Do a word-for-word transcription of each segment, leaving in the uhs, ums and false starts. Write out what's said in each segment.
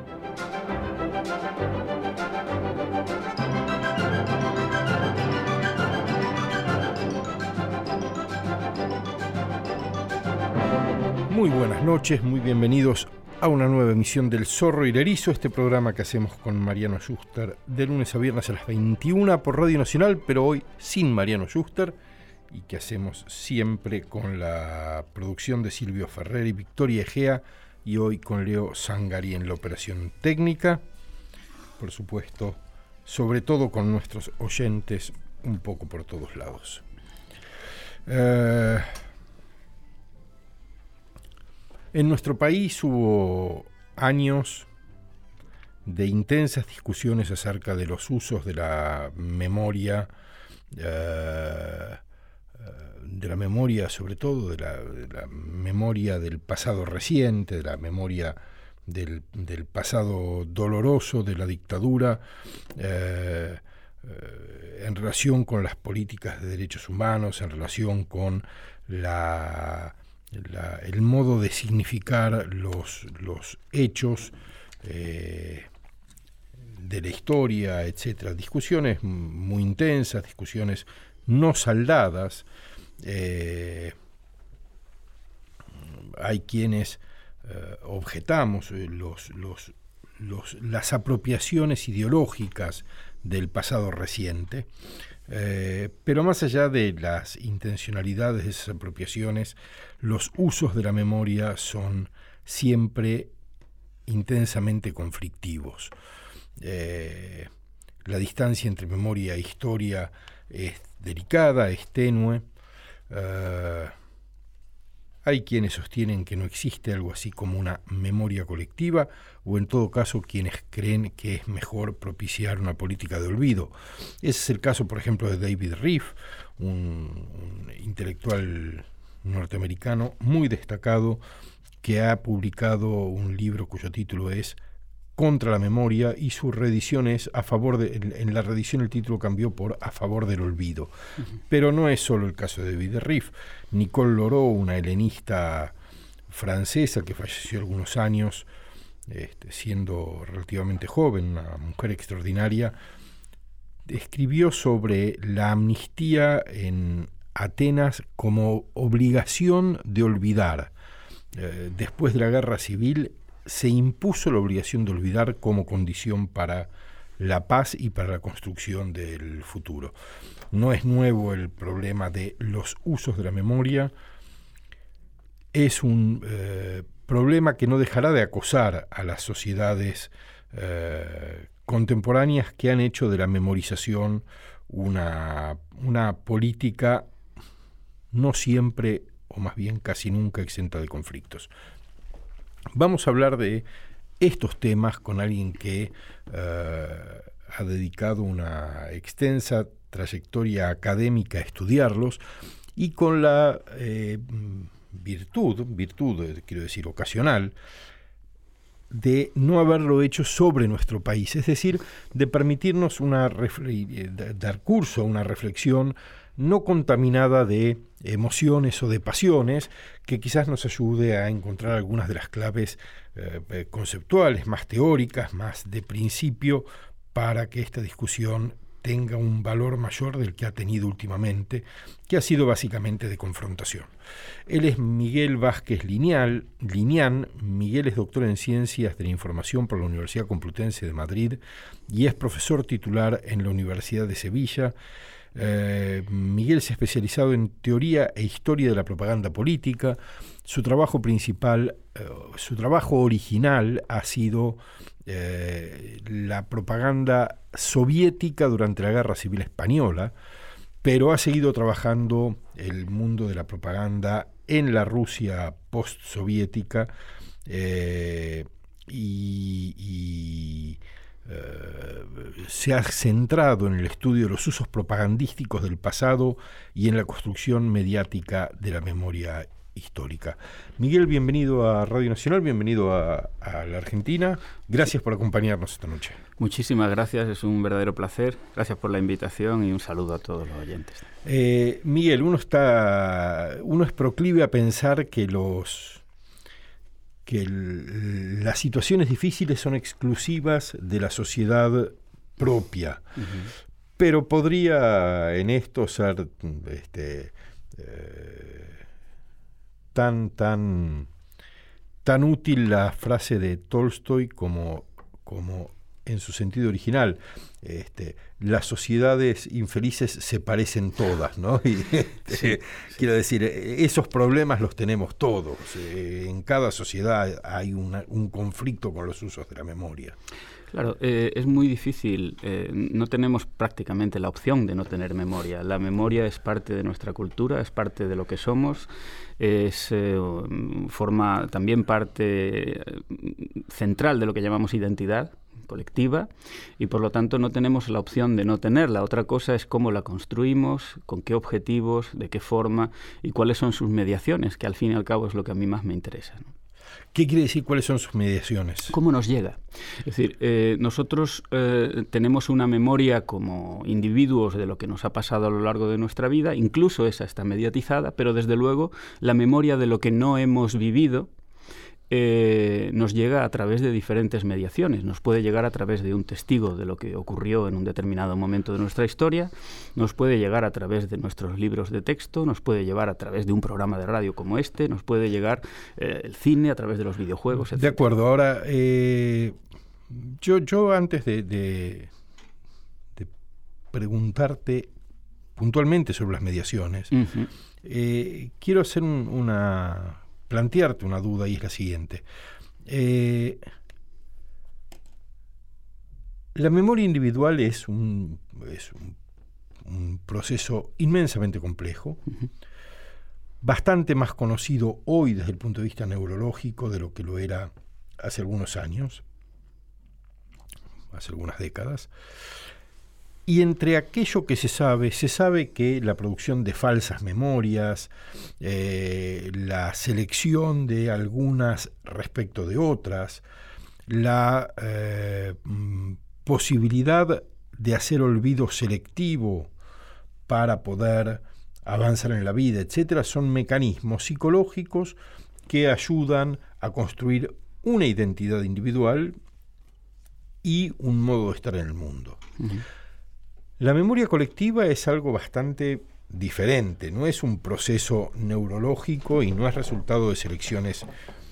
Muy buenas noches, muy bienvenidos a una nueva emisión del Zorro y el Erizo, este programa que hacemos con Mariano Schuster de lunes a viernes a las veintiuna por Radio Nacional, pero hoy sin Mariano Schuster, y que hacemos siempre con la producción de Silvio Ferrer y Victoria Egea, y hoy con Leo Zangari en la operación técnica, por supuesto, sobre todo con nuestros oyentes un poco por todos lados. Eh... En nuestro país hubo años de intensas discusiones acerca de los usos de la memoria, uh, de la memoria sobre todo, de la, de la memoria del pasado reciente, de la memoria del, del pasado doloroso de la dictadura, uh, uh, en relación con las políticas de derechos humanos, en relación con la... La, el modo de significar los, los hechos eh, de la historia, etcétera. Discusiones muy intensas, discusiones no saldadas. Eh, hay quienes eh, objetamos los, los, los, las apropiaciones ideológicas del pasado reciente. Eh, pero más allá de las intencionalidades de esas apropiaciones, los usos de la memoria son siempre intensamente conflictivos. Eh, la distancia entre memoria e historia es delicada, es tenue. Eh, hay quienes sostienen que no existe algo así como una memoria colectiva, o en todo caso quienes creen que es mejor propiciar una política de olvido. Ese es el caso, por ejemplo, de David Riffe, un, un intelectual norteamericano muy destacado que ha publicado un libro cuyo título es Contra la memoria, y su reedición es a favor de, en, en la reedición el título cambió por A favor del olvido. Uh-huh. Pero no es solo el caso de David Riffe. Nicole Loraux, una helenista francesa que falleció algunos años, este, siendo relativamente joven, una mujer extraordinaria, escribió sobre la amnistía en Atenas como obligación de olvidar. Eh, después de la guerra civil se impuso la obligación de olvidar como condición para la paz y para la construcción del futuro. No es nuevo el problema de los usos de la memoria, es un eh, problema que no dejará de acosar a las sociedades eh, contemporáneas que han hecho de la memorización una, una política no siempre, o más bien casi nunca, exenta de conflictos. Vamos a hablar de estos temas con alguien que uh, ha dedicado una extensa trayectoria académica a estudiarlos y con la eh, virtud, virtud, quiero decir, ocasional, de no haberlo hecho sobre nuestro país, es decir, de permitirnos una refle- dar curso a una reflexión no contaminada de emociones o de pasiones, que quizás nos ayude a encontrar algunas de las claves eh, conceptuales, más teóricas, más de principio, para que esta discusión tenga un valor mayor del que ha tenido últimamente, que ha sido básicamente de confrontación. Él es Miguel Vázquez Lineal, Liñán. Miguel es doctor en Ciencias de la Información por la Universidad Complutense de Madrid y es profesor titular en la Universidad de Sevilla. Eh, Miguel se ha especializado en teoría e historia de la propaganda política. Su trabajo principal, eh, su trabajo original ha sido eh, la propaganda soviética durante la Guerra Civil Española, pero ha seguido trabajando el mundo de la propaganda en la Rusia postsoviética eh, y, y Uh, se ha centrado en el estudio de los usos propagandísticos del pasado y en la construcción mediática de la memoria histórica. Miguel, bienvenido a Radio Nacional, bienvenido a, a la Argentina. Gracias por acompañarnos esta noche. Muchísimas gracias, es un verdadero placer. Gracias por la invitación y un saludo a todos los oyentes. Eh, Miguel, uno está, uno es proclive a pensar que los que el, las situaciones difíciles son exclusivas de la sociedad propia. Uh-huh. Pero podría en esto ser este, eh, tan, tan, tan útil la frase de Tolstoy como, como en su sentido original. Este, las sociedades infelices se parecen todas, ¿no? Y, este, sí, sí. Quiero decir, esos problemas los tenemos todos. Eh, en cada sociedad hay una, un conflicto con los usos de la memoria. Claro, eh, es muy difícil, eh, no tenemos prácticamente la opción de no tener memoria. La memoria es parte de nuestra cultura, es parte de lo que somos, es eh, forma también parte central de lo que llamamos identidad colectiva, y por lo tanto no tenemos la opción de no tenerla. Otra cosa es cómo la construimos, con qué objetivos, de qué forma y cuáles son sus mediaciones, que al fin y al cabo es lo que a mí más me interesa, ¿no? ¿Qué quiere decir cuáles son sus mediaciones? ¿Cómo nos llega? Es decir, eh, nosotros eh, tenemos una memoria como individuos de lo que nos ha pasado a lo largo de nuestra vida, incluso esa está mediatizada, pero desde luego la memoria de lo que no hemos vivido Eh, nos llega a través de diferentes mediaciones. Nos puede llegar a través de un testigo de lo que ocurrió en un determinado momento de nuestra historia, nos puede llegar a través de nuestros libros de texto, nos puede llevar a través de un programa de radio como este, nos puede llegar eh, el cine a través de los videojuegos, etcétera. De acuerdo. Ahora, eh, yo, yo antes de, de, de preguntarte puntualmente sobre las mediaciones, uh-huh. eh, quiero hacer un, una... plantearte una duda, y es la siguiente. Eh, la memoria individual es un, es un, un proceso inmensamente complejo, uh-huh. bastante más conocido hoy desde el punto de vista neurológico de lo que lo era hace algunos años, hace algunas décadas. Y entre aquello que se sabe, se sabe que la producción de falsas memorias, eh, la selección de algunas respecto de otras, la eh, posibilidad de hacer olvido selectivo para poder avanzar en la vida, etcétera, son mecanismos psicológicos que ayudan a construir una identidad individual y un modo de estar en el mundo. Uh-huh. La memoria colectiva es algo bastante diferente, no es un proceso neurológico y no es resultado de selecciones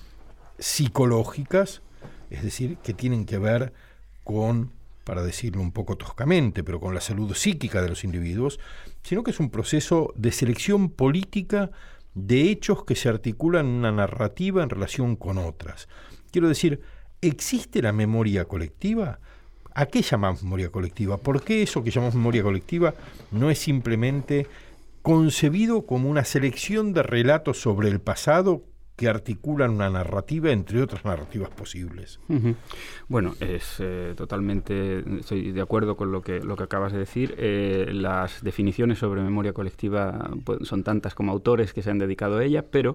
psicológicas, es decir, que tienen que ver con, para decirlo un poco toscamente, pero con la salud psíquica de los individuos, sino que es un proceso de selección política de hechos que se articulan en una narrativa en relación con otras. Quiero decir, ¿existe la memoria colectiva? ¿A qué llamamos memoria colectiva? ¿Por qué eso que llamamos memoria colectiva no es simplemente concebido como una selección de relatos sobre el pasado que articulan una narrativa entre otras narrativas posibles? Uh-huh. Bueno, es eh, totalmente, estoy de acuerdo con lo que, lo que acabas de decir. Eh, las definiciones sobre memoria colectiva pues, son tantas como autores que se han dedicado a ella, pero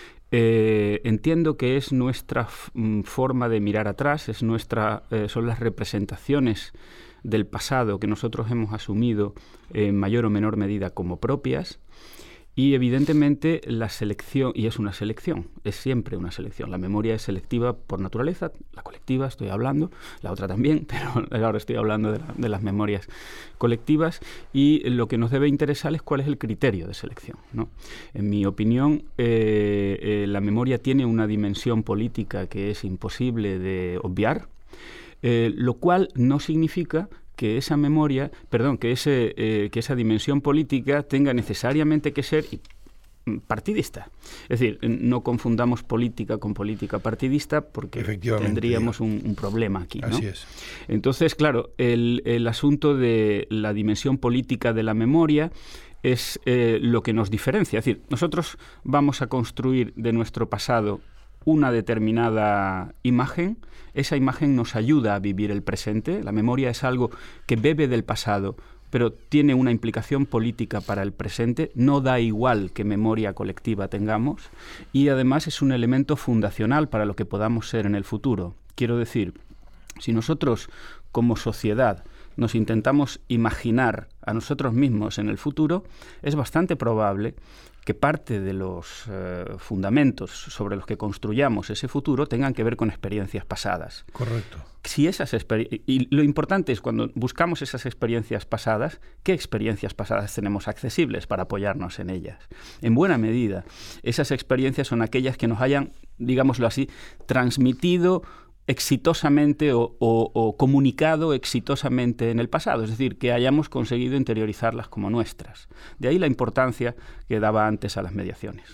Eh, entiendo que es nuestra f- forma de mirar atrás, es nuestra, eh, son las representaciones del pasado que nosotros hemos asumido en mayor o menor medida como propias, y evidentemente la selección, y es una selección, es siempre una selección. La memoria es selectiva por naturaleza, la colectiva estoy hablando, la otra también, pero ahora estoy hablando de, la, de las memorias colectivas, y lo que nos debe interesar es cuál es el criterio de selección, ¿no? En mi opinión, eh, eh, la memoria tiene una dimensión política que es imposible de obviar, eh, lo cual no significa que esa memoria, perdón, que ese eh, que esa dimensión política tenga necesariamente que ser partidista. Es decir, no confundamos política con política partidista, porque tendríamos un, un problema aquí, ¿no? Así es. Entonces, claro, el, el asunto de la dimensión política de la memoria es eh, lo que nos diferencia. Es decir, nosotros vamos a construir de nuestro pasado una determinada imagen, esa imagen nos ayuda a vivir el presente. La memoria es algo que bebe del pasado, pero tiene una implicación política para el presente, no da igual qué memoria colectiva tengamos, y además es un elemento fundacional para lo que podamos ser en el futuro. Quiero decir, si nosotros como sociedad nos intentamos imaginar a nosotros mismos en el futuro, es bastante probable que parte de los eh, fundamentos sobre los que construyamos ese futuro tengan que ver con experiencias pasadas. Correcto. Si esas exper- y lo importante es, cuando buscamos esas experiencias pasadas, ¿qué experiencias pasadas tenemos accesibles para apoyarnos en ellas? En buena medida, esas experiencias son aquellas que nos hayan, digámoslo así, transmitido exitosamente o, o, o comunicado exitosamente en el pasado, es decir, que hayamos conseguido interiorizarlas como nuestras. De ahí la importancia que daba antes a las mediaciones.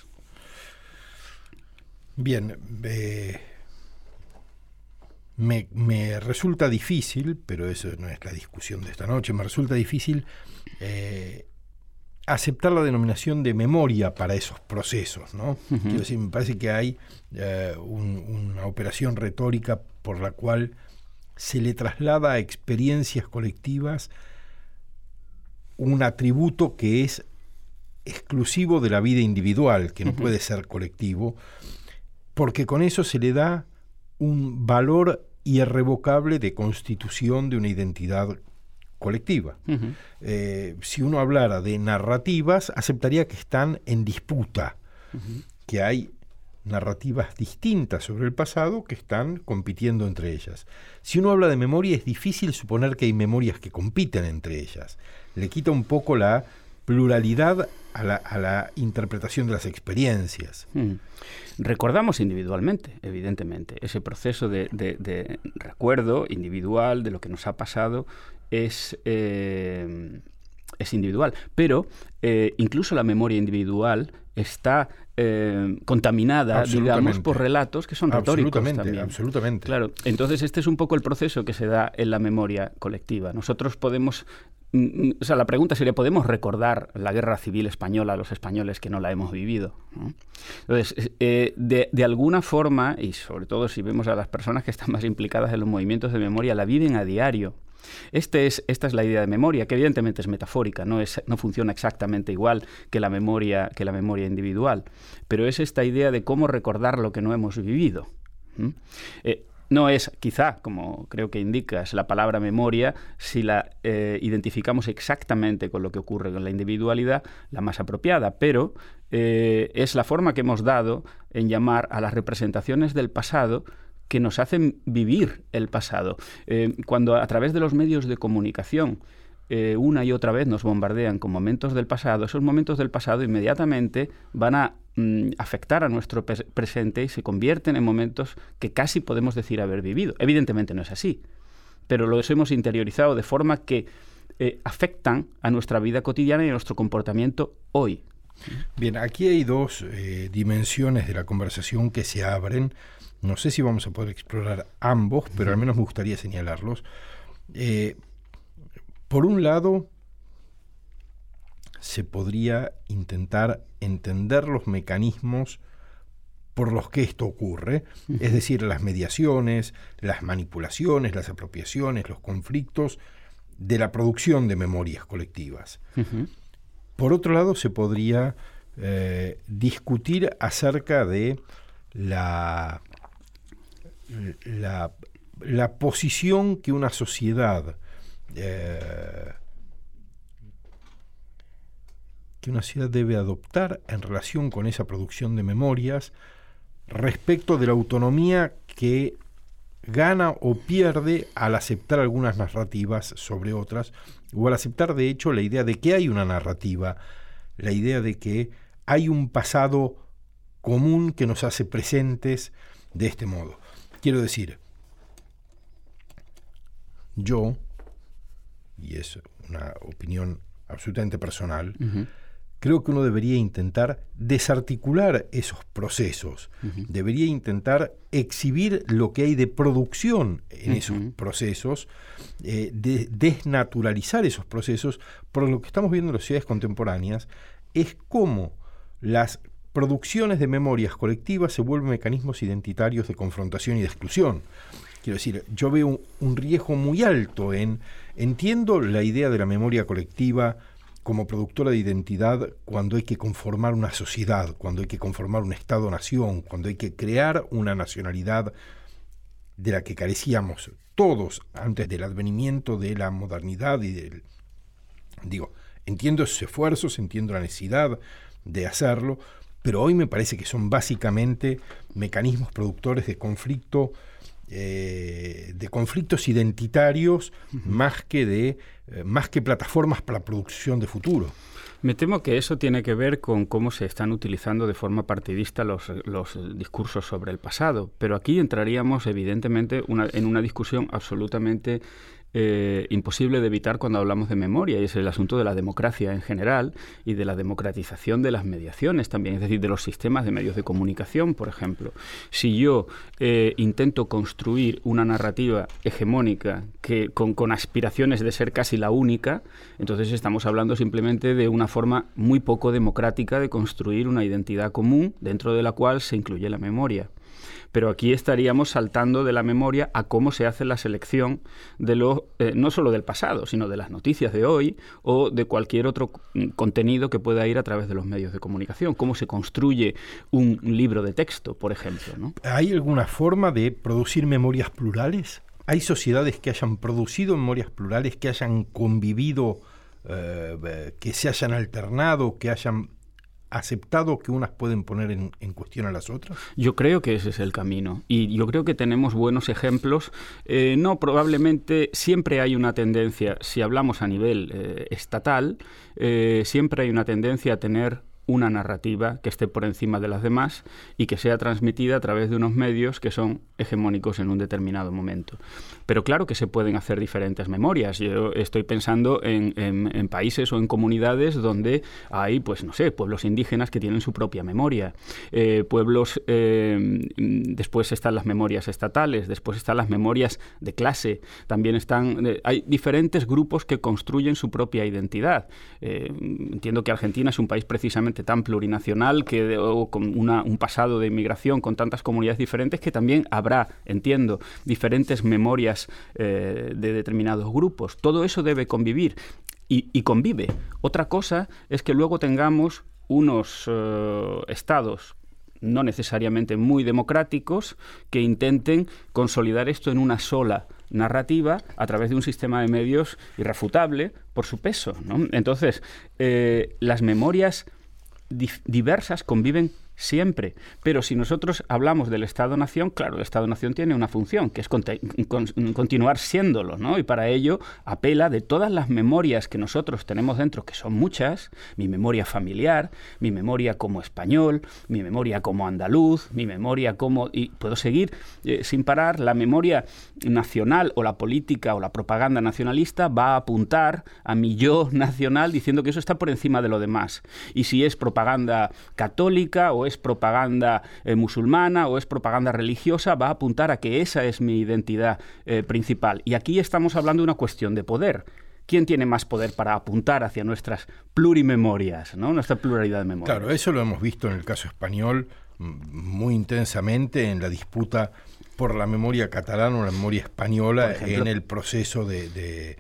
Bien, eh, me, me resulta difícil, pero eso no es la discusión de esta noche, me resulta difícil eh, aceptar la denominación de memoria para esos procesos, ¿no? Uh-huh. Quiero decir, me parece que hay eh, un, una operación retórica por la cual se le traslada a experiencias colectivas un atributo que es exclusivo de la vida individual, que no uh-huh. puede ser colectivo, porque con eso se le da un valor irrevocable de constitución de una identidad colectiva. Uh-huh. Eh, si uno hablara de narrativas, aceptaría que están en disputa, uh-huh. que hay narrativas distintas sobre el pasado que están compitiendo entre ellas. Si uno habla de memoria, es difícil suponer que hay memorias que compiten entre ellas. Le quita un poco la pluralidad a la, a la interpretación de las experiencias. Hmm. Recordamos individualmente, evidentemente. Ese proceso de, de, de recuerdo individual de lo que nos ha pasado es, eh, es individual. Pero eh, incluso la memoria individual está eh, contaminada, digamos, por relatos que son retóricos absolutamente, también. Absolutamente. Claro, entonces este es un poco el proceso que se da en la memoria colectiva. Nosotros podemos... O sea, la pregunta sería, ¿podemos recordar la guerra civil española a los españoles que no la hemos vivido? ¿No? Entonces, eh, de, de alguna forma, y sobre todo si vemos a las personas que están más implicadas en los movimientos de memoria, la viven a diario. Este es, esta es la idea de memoria, que evidentemente es metafórica, no, es, no funciona exactamente igual que la memoria, que la memoria individual, pero es esta idea de cómo recordar lo que no hemos vivido. ¿Mm? Eh, No es, quizá, como creo que indicas, la palabra memoria, si la eh, identificamos exactamente con lo que ocurre con la individualidad, la más apropiada, pero eh, es la forma que hemos dado en llamar a las representaciones del pasado que nos hacen vivir el pasado. Eh, cuando a través de los medios de comunicación eh, una y otra vez nos bombardean con momentos del pasado, esos momentos del pasado inmediatamente van a afectar a nuestro presente y se convierten en momentos que casi podemos decir haber vivido. Evidentemente no es así, pero los hemos interiorizado de forma que eh, afectan a nuestra vida cotidiana y a nuestro comportamiento hoy. Bien, aquí hay dos eh, dimensiones de la conversación que se abren. No sé si vamos a poder explorar ambos, pero al menos me gustaría señalarlos. Eh, por un lado, se podría intentar entender los mecanismos por los que esto ocurre, uh-huh. es decir, las mediaciones, las manipulaciones, las apropiaciones, los conflictos de la producción de memorias colectivas. Uh-huh. Por otro lado, se podría eh, discutir acerca de la, la, la posición que una sociedad eh, que una sociedad debe adoptar en relación con esa producción de memorias respecto de la autonomía que gana o pierde al aceptar algunas narrativas sobre otras, o al aceptar de hecho la idea de que hay una narrativa, la idea de que hay un pasado común que nos hace presentes de este modo. Quiero decir, yo, y es una opinión absolutamente personal, uh-huh. creo que uno debería intentar desarticular esos procesos, uh-huh. debería intentar exhibir lo que hay de producción en uh-huh. esos procesos, eh, de, desnaturalizar esos procesos, por lo que estamos viendo en las sociedades contemporáneas, es cómo las producciones de memorias colectivas se vuelven mecanismos identitarios de confrontación y de exclusión. Quiero decir, yo veo un, un riesgo muy alto en, entiendo la idea de la memoria colectiva como productora de identidad cuando hay que conformar una sociedad, cuando hay que conformar un Estado-nación, cuando hay que crear una nacionalidad de la que carecíamos todos antes del advenimiento de la modernidad y del... Digo, entiendo esos esfuerzos, entiendo la necesidad de hacerlo, pero hoy me parece que son básicamente mecanismos productores de conflicto, eh, de conflictos identitarios, uh-huh. más que de eh, más que plataformas para la producción de futuro. Me temo que eso tiene que ver con cómo se están utilizando de forma partidista los, los discursos sobre el pasado, pero aquí entraríamos evidentemente una, en una discusión absolutamente Eh, imposible de evitar cuando hablamos de memoria, y es el asunto de la democracia en general y de la democratización de las mediaciones también, es decir, de los sistemas de medios de comunicación, por ejemplo. Si yo eh, intento construir una narrativa hegemónica que con, con aspiraciones de ser casi la única, entonces estamos hablando simplemente de una forma muy poco democrática de construir una identidad común dentro de la cual se incluye la memoria. Pero aquí estaríamos saltando de la memoria a cómo se hace la selección de lo, eh, no solo del pasado, sino de las noticias de hoy o de cualquier otro contenido que pueda ir a través de los medios de comunicación. Cómo se construye un libro de texto, por ejemplo, ¿no? ¿Hay alguna forma de producir memorias plurales? ¿Hay sociedades que hayan producido memorias plurales, que hayan convivido, eh, que se hayan alternado, que hayan aceptado que unas pueden poner en, en cuestión a las otras? Yo creo que ese es el camino, y yo creo que tenemos buenos ejemplos. Eh, no, probablemente siempre hay una tendencia, si hablamos a nivel eh, estatal, eh, siempre hay una tendencia a tener una narrativa que esté por encima de las demás y que sea transmitida a través de unos medios que son hegemónicos en un determinado momento. Pero claro que se pueden hacer diferentes memorias. Yo estoy pensando en, en, en países o en comunidades donde hay, pues no sé, pueblos indígenas que tienen su propia memoria. Eh, pueblos, eh, después están las memorias estatales, después están las memorias de clase. También están, eh, hay diferentes grupos que construyen su propia identidad. Eh, entiendo que Argentina es un país precisamente tan plurinacional que, o con una, un pasado de inmigración con tantas comunidades diferentes, que también habrá, entiendo, diferentes memorias eh, de determinados grupos. Todo eso debe convivir y, y convive. Otra cosa es que luego tengamos unos eh, estados no necesariamente muy democráticos que intenten consolidar esto en una sola narrativa a través de un sistema de medios irrefutable por su peso, ¿no? Entonces, eh, las memorias diversas conviven siempre, pero si nosotros hablamos del Estado-Nación, claro, el Estado-Nación tiene una función, que es conte- con- continuar siéndolo, ¿no? Y para ello apela de todas las memorias que nosotros tenemos dentro, que son muchas, mi memoria familiar, mi memoria como español, mi memoria como andaluz, mi memoria como... y puedo seguir eh, sin parar. La memoria nacional o la política o la propaganda nacionalista va a apuntar a mi yo nacional diciendo que eso está por encima de lo demás. Y si es propaganda católica o es propaganda eh, musulmana o es propaganda religiosa, va a apuntar a que esa es mi identidad eh, principal. Y aquí estamos hablando de una cuestión de poder. ¿Quién tiene más poder para apuntar hacia nuestras plurimemorias, ¿no? Nuestra pluralidad de memorias? Claro, eso lo hemos visto en el caso español muy intensamente en la disputa por la memoria catalana o la memoria española en el proceso de, de,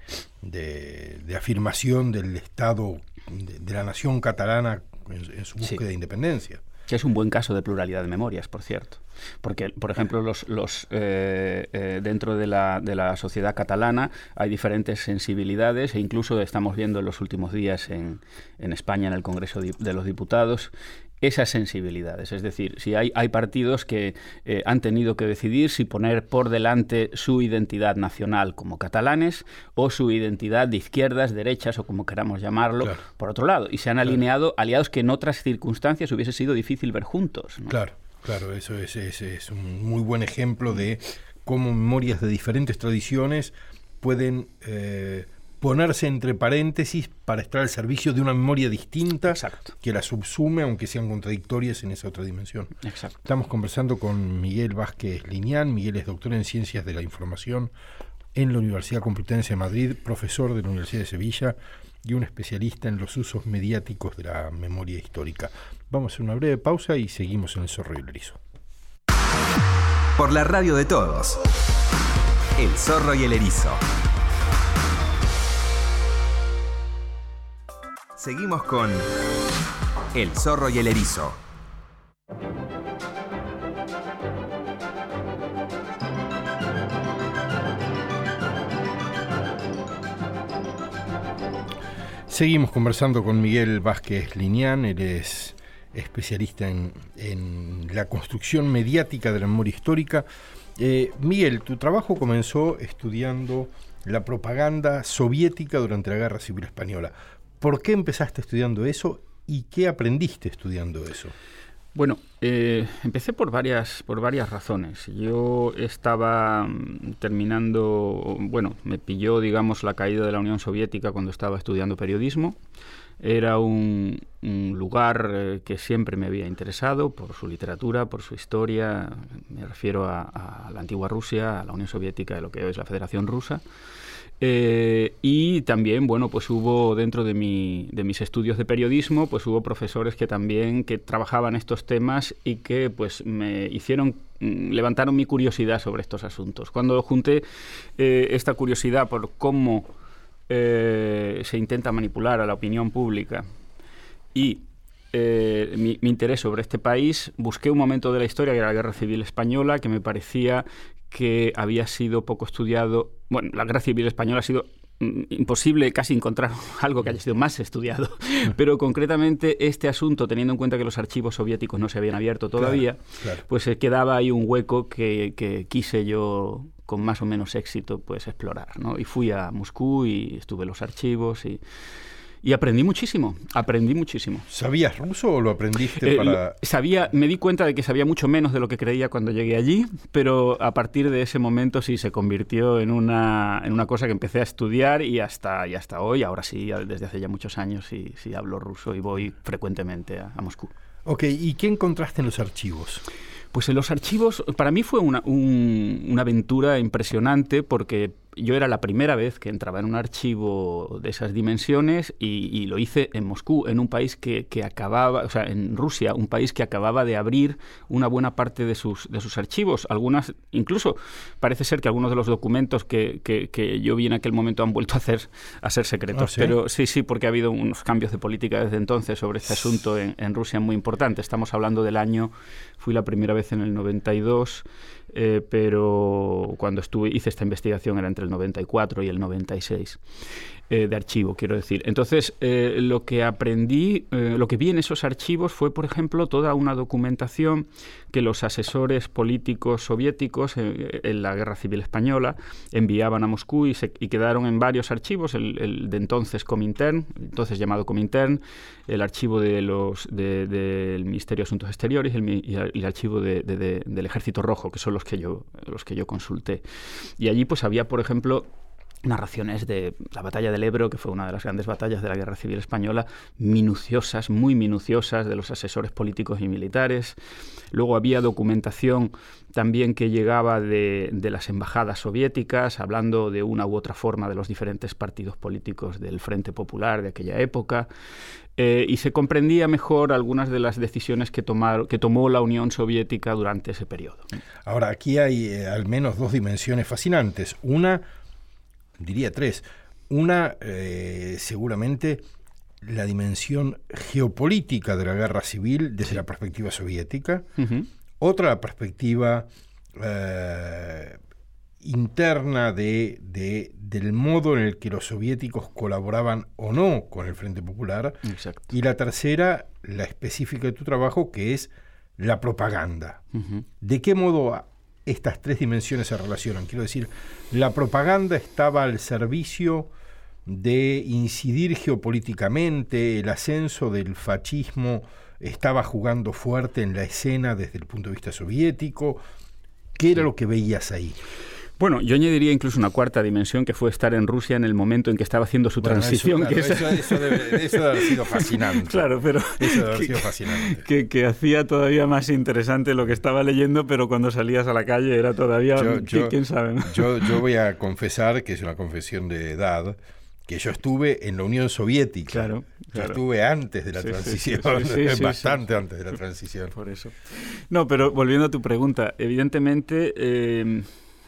de, de afirmación del Estado, de, de la nación catalana en, en su búsqueda sí. de independencia. Que es un buen caso de pluralidad de memorias, por cierto. Porque, por ejemplo, los, los, eh, eh, dentro de la, de la sociedad catalana hay diferentes sensibilidades e incluso estamos viendo en los últimos días en, en España, en el Congreso de los Diputados, esas sensibilidades. Es decir, si hay, hay partidos que eh, han tenido que decidir si poner por delante su identidad nacional como catalanes o su identidad de izquierdas, derechas o como queramos llamarlo, claro. por otro lado. Y se han alineado claro. aliados que en otras circunstancias hubiese sido difícil ver juntos, ¿no? Claro, claro, eso es, es, es un muy buen ejemplo de cómo memorias de diferentes tradiciones pueden... Eh, ponerse entre paréntesis para estar al servicio de una memoria distinta Exacto. que la subsume, aunque sean contradictorias en esa otra dimensión. Exacto. Estamos conversando con Miguel Vázquez Liñán. Miguel es doctor en Ciencias de la Información en la Universidad Complutense de Madrid, profesor de la Universidad de Sevilla y un especialista en los usos mediáticos de la memoria histórica. Vamos a hacer una breve pausa y seguimos en El Zorro y el Erizo. Por la radio de todos. El Zorro y el Erizo. Seguimos con El Zorro y el Erizo. Seguimos conversando con Miguel Vázquez Liñán. Él es especialista en, en la construcción mediática de la memoria histórica. Eh, Miguel, tu trabajo comenzó estudiando la propaganda soviética durante la Guerra Civil Española. ¿Por qué empezaste estudiando eso y qué aprendiste estudiando eso? Bueno, eh, empecé por varias, por varias razones. Yo estaba terminando, bueno, me pilló, digamos, la caída de la Unión Soviética cuando estaba estudiando periodismo. Era un, un lugar eh, que siempre me había interesado por su literatura, por su historia. Me refiero a, a la antigua Rusia, a la Unión Soviética, de lo que hoy es la Federación Rusa. Eh, y también, bueno, pues hubo dentro de, mi, de mis estudios de periodismo, pues hubo profesores que también que trabajaban estos temas y que pues me hicieron, levantaron mi curiosidad sobre estos asuntos. Cuando junté eh, esta curiosidad por cómo eh, se intenta manipular a la opinión pública y eh, mi, mi interés sobre este país, busqué un momento de la historia, que era la Guerra Civil Española, que me parecía que había sido poco estudiado. Bueno, la Guerra Civil Española ha sido mm, imposible casi encontrar algo que haya sido más estudiado, pero concretamente este asunto, teniendo en cuenta que los archivos soviéticos no se habían abierto todavía, claro, claro. pues eh, quedaba ahí un hueco que, que quise yo con más o menos éxito pues explorar, ¿no? Y fui a Moscú y estuve en los archivos y... Y aprendí muchísimo, aprendí muchísimo. ¿Sabías ruso o lo aprendiste eh, para...? Sabía, me di cuenta de que sabía mucho menos de lo que creía cuando llegué allí, pero a partir de ese momento sí se convirtió en una, en una cosa que empecé a estudiar y hasta, y hasta hoy, ahora sí, desde hace ya muchos años, sí, sí hablo ruso y voy frecuentemente a, a Moscú. Ok, ¿y qué encontraste en los archivos? Pues en los archivos, para mí fue una, un, una aventura impresionante porque yo era la primera vez que entraba en un archivo de esas dimensiones y, y lo hice en Moscú, en un país que, que acababa, o sea, en Rusia, un país que acababa de abrir una buena parte de sus, de sus archivos. Algunas, incluso parece ser que algunos de los documentos que, que, que yo vi en aquel momento han vuelto a, hacer, a ser secretos. ¿Ah, sí? Pero sí, sí, porque ha habido unos cambios de política desde entonces sobre este asunto en, en Rusia muy importante. Estamos hablando del año, fui la primera vez en el noventa y dos, eh, pero cuando estuve hice esta investigación era entre el noventa y cuatro y el noventa y seis, eh, de archivo, quiero decir. Entonces, eh, lo que aprendí, eh, lo que vi en esos archivos fue, por ejemplo, toda una documentación que los asesores políticos soviéticos eh, en la Guerra Civil Española enviaban a Moscú y, se, y quedaron en varios archivos, el, el de entonces Comintern, entonces llamado Comintern, el archivo de los, de, de, del Ministerio de Asuntos Exteriores el, y, el, y el archivo de, de, de, del Ejército Rojo, que son los que yo, los que yo consulté. Y allí pues había, por ejemplo, narraciones de la batalla del Ebro, que fue una de las grandes batallas de la Guerra Civil Española, minuciosas, muy minuciosas, de los asesores políticos y militares. Luego había documentación también que llegaba de, de las embajadas soviéticas, hablando de una u otra forma de los diferentes partidos políticos del Frente Popular de aquella época. Eh, y se comprendía mejor algunas de las decisiones que, tomar, que tomó la Unión Soviética durante ese periodo. Ahora, aquí hay eh, al menos dos dimensiones fascinantes. Una, diría tres. Una, eh, seguramente, la dimensión geopolítica de la guerra civil desde la perspectiva soviética. Uh-huh. Otra, la perspectiva eh, interna de, de, del modo en el que los soviéticos colaboraban o no con el Frente Popular. Exacto. Y la tercera, la específica de tu trabajo, que es la propaganda. Uh-huh. ¿De qué modo estas tres dimensiones se relacionan? Quiero decir, la propaganda estaba al servicio de incidir geopolíticamente, el ascenso del fascismo estaba jugando fuerte en la escena desde el punto de vista soviético. ¿Qué era lo que veías ahí? Bueno, yo añadiría incluso una cuarta dimensión, que fue estar en Rusia en el momento en que estaba haciendo su bueno, transición. Eso, claro, que eso, es... eso, debe, eso debe haber sido fascinante. Claro, pero eso debe haber que, sido fascinante. Que, que hacía todavía más interesante lo que estaba leyendo, pero cuando salías a la calle era todavía... Yo, yo, ¿Quién sabe? ¿No? Yo, yo voy a confesar, que es una confesión de edad, que yo estuve en la Unión Soviética. Claro, claro. Yo estuve antes de la sí, transición, sí, sí, sí, sí, bastante sí. antes de la transición. Por eso. No, pero volviendo a tu pregunta, evidentemente... Eh,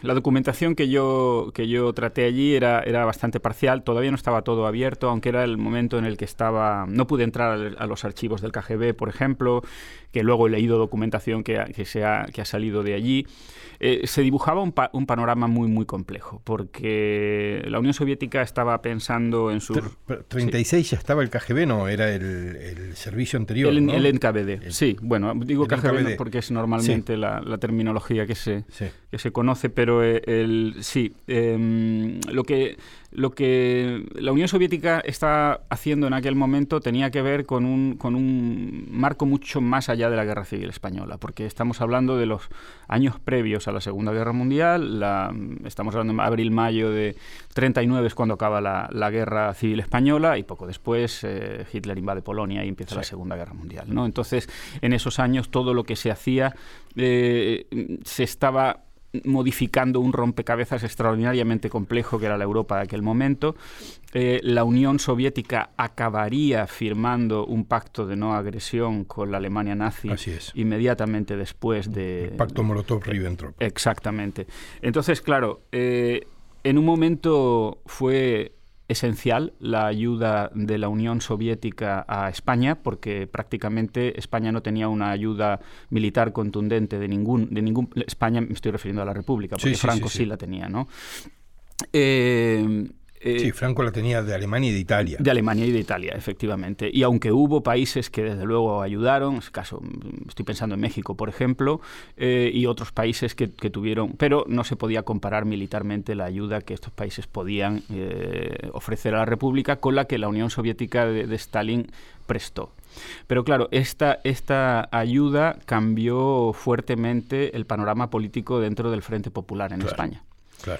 La documentación que yo, que yo traté allí era, era bastante parcial, todavía no estaba todo abierto, aunque era el momento en el que estaba... No pude entrar a los archivos del K G B, por ejemplo, que luego he leído documentación que ha, que se ha, que ha salido de allí. Eh, se dibujaba un, pa, un panorama muy, muy complejo, porque la Unión Soviética estaba pensando en sus... ¿treinta y seis sí. ya estaba el K G B? No, era el, el servicio anterior, el, ¿no? El N K V D, el, sí. Bueno, digo K G B no, porque es normalmente sí. la, la terminología que se, sí. que se conoce, pero el, sí. Eh, lo que... Lo que la Unión Soviética está haciendo en aquel momento tenía que ver con un, con un marco mucho más allá de la Guerra Civil Española, porque estamos hablando de los años previos a la Segunda Guerra Mundial, la, estamos hablando de abril-mayo de treinta y nueve es cuando acaba la, la Guerra Civil Española, y poco después eh, Hitler invade Polonia y empieza sí. la Segunda Guerra Mundial, ¿no? Entonces, en esos años todo lo que se hacía eh, se estaba modificando un rompecabezas extraordinariamente complejo que era la Europa de aquel momento. Eh, la Unión Soviética acabaría firmando un pacto de no agresión con la Alemania nazi inmediatamente después de... El pacto Molotov-Ribbentrop. Exactamente. Entonces, claro, eh, en un momento fue esencial la ayuda de la Unión Soviética a España, porque prácticamente España no tenía una ayuda militar contundente de ningún... de ningún España, me estoy refiriendo a la República, porque sí, sí, Franco sí, sí. sí la tenía, ¿no? Eh, Eh, sí, Franco la tenía de Alemania y de Italia. De Alemania y de Italia, efectivamente. Y aunque hubo países que desde luego ayudaron, en este caso estoy pensando en México, por ejemplo, eh, y otros países que, que tuvieron, pero no se podía comparar militarmente la ayuda que estos países podían eh, ofrecer a la República con la que la Unión Soviética de, de Stalin prestó. Pero claro, esta, esta ayuda cambió fuertemente el panorama político dentro del Frente Popular en claro, España. Claro.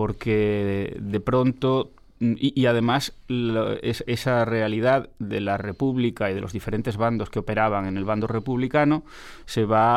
Porque de pronto, y, y además lo, es, esa realidad de la República y de los diferentes bandos que operaban en el bando republicano se va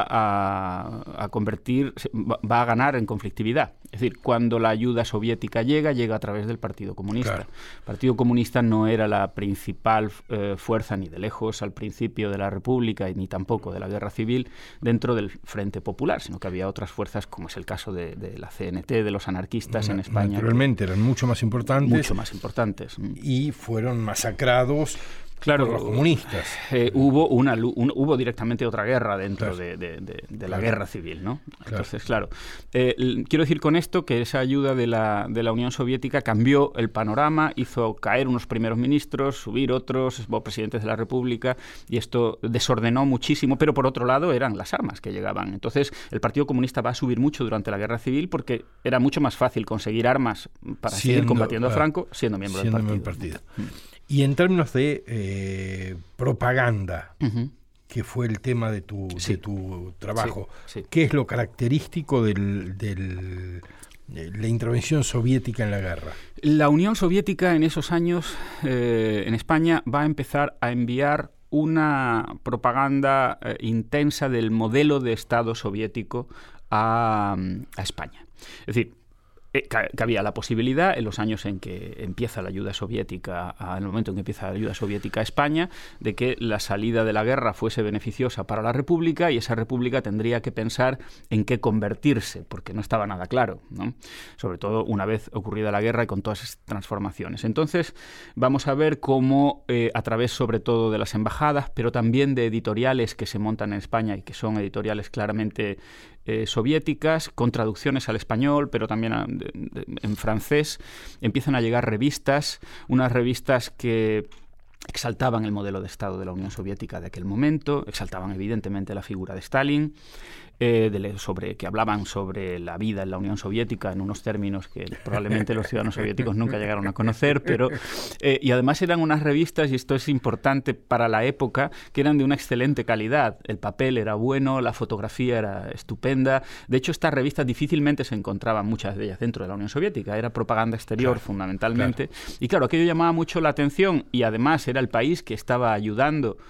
a, a convertir, va, va a ganar en conflictividad. Es decir, cuando la ayuda soviética llega, llega a través del Partido Comunista. Claro. El Partido Comunista no era la principal eh, fuerza ni de lejos al principio de la República y ni tampoco de la Guerra Civil dentro del Frente Popular, sino que había otras fuerzas, como es el caso de, de la C N T, de los anarquistas Na- en España. Naturalmente, eran mucho más importantes. Mucho más importantes. Y fueron masacrados claro, por los comunistas. Eh, hubo una un, hubo directamente otra guerra dentro claro. de, de, de, de claro. la guerra civil, ¿no? Claro. Entonces, claro, eh, quiero decir con esto que esa ayuda de la, de la Unión Soviética cambió el panorama, hizo caer unos primeros ministros, subir otros, presidentes de la República, y esto desordenó muchísimo, pero por otro lado eran las armas que llegaban. Entonces, el Partido Comunista va a subir mucho durante la guerra civil porque era mucho más fácil conseguir armas para siendo, seguir combatiendo claro, a Franco siendo miembro siendo del partido. partido. Mm. Y en términos de eh, propaganda, uh-huh. que fue el tema de tu, sí. de tu trabajo, sí, sí. ¿qué es lo característico del, del, de la intervención soviética en la guerra? La Unión Soviética en esos años eh, en España va a empezar a enviar una propaganda eh, intensa del modelo de Estado soviético a, a España. Es decir, que había la posibilidad, en los años en que empieza la ayuda soviética, en el momento en que empieza la ayuda soviética a España, de que la salida de la guerra fuese beneficiosa para la República y esa República tendría que pensar en qué convertirse, porque no estaba nada claro, ¿no? Sobre todo una vez ocurrida la guerra y con todas esas transformaciones. Entonces, vamos a ver cómo, eh, a través sobre todo de las embajadas, pero también de editoriales que se montan en España y que son editoriales claramente Eh, soviéticas, con traducciones al español, pero también a, de, de, en francés, empiezan a llegar revistas, unas revistas que exaltaban el modelo de Estado de la Unión Soviética de aquel momento, exaltaban evidentemente la figura de Stalin, eh, de, sobre, que hablaban sobre la vida en la Unión Soviética en unos términos que probablemente los ciudadanos soviéticos nunca llegaron a conocer, pero eh, y además eran unas revistas, y esto es importante para la época, que eran de una excelente calidad. El papel era bueno, la fotografía era estupenda. De hecho, estas revistas difícilmente se encontraban, muchas de ellas, dentro de la Unión Soviética. Era propaganda exterior, claro, fundamentalmente. Claro. Y claro, aquello llamaba mucho la atención y además era el país que estaba ayudando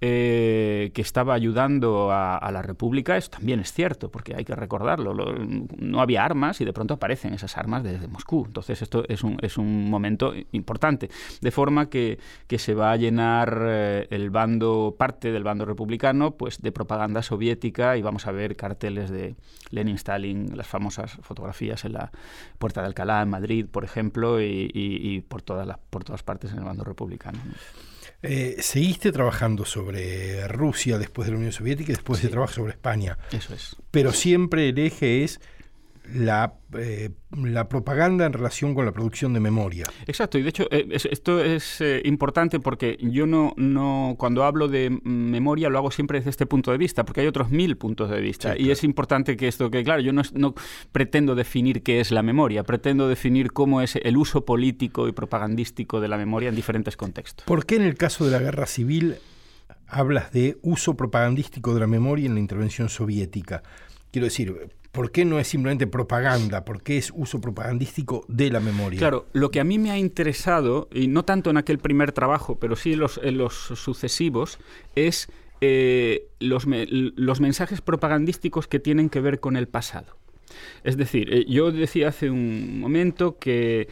eh, que estaba ayudando a, a la República, eso también es cierto, porque hay que recordarlo. Lo, no había armas y de pronto aparecen esas armas desde Moscú. Entonces esto es un, es un momento importante. De forma que, que se va a llenar eh, el bando, parte del bando republicano, pues de propaganda soviética, y vamos a ver carteles de Lenin, Stalin, las famosas fotografías en la Puerta de Alcalá, en Madrid, por ejemplo, y, y, y por, todas las, por todas partes en el bando republicano. Eh, seguiste trabajando sobre Rusia después de la Unión Soviética y después Sí. de trabajo sobre España. Eso es. Pero siempre el eje es la, eh, la propaganda en relación con la producción de memoria. Exacto, y de hecho eh, es, esto es eh, importante porque yo no, no, cuando hablo de memoria lo hago siempre desde este punto de vista, porque hay otros mil puntos de vista, Sí, y claro. es importante que esto, que claro, yo no, no pretendo definir qué es la memoria, pretendo definir cómo es el uso político y propagandístico de la memoria en diferentes contextos. ¿Por qué en el caso de la guerra civil hablas de uso propagandístico de la memoria en la intervención soviética? Quiero decir, ¿por qué no es simplemente propaganda? ¿Por qué es uso propagandístico de la memoria? Claro, lo que a mí me ha interesado, y no tanto en aquel primer trabajo, pero sí en los, en los sucesivos, es eh, los, me, los mensajes propagandísticos que tienen que ver con el pasado. Es decir, eh, yo decía hace un momento que